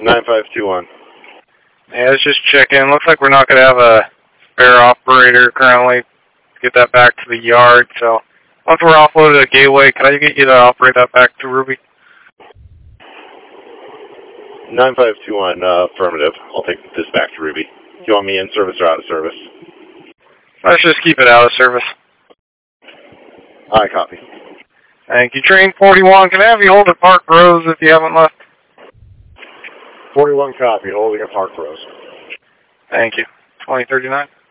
9521. Yeah, let's just check in. Looks like we're not going to have a spare operator currently. Get that back to the yard. So once we're offloaded at Gateway, can I get you to operate that back to Ruby? 9521, affirmative. I'll take this back to Ruby. Do you want me in service or out of service? Let's just keep it out of service. I copy. Thank you. Train 41, can I have you hold at Park Rose if you haven't left? 41 copy, holding at Park Rose. Thank you. 2039.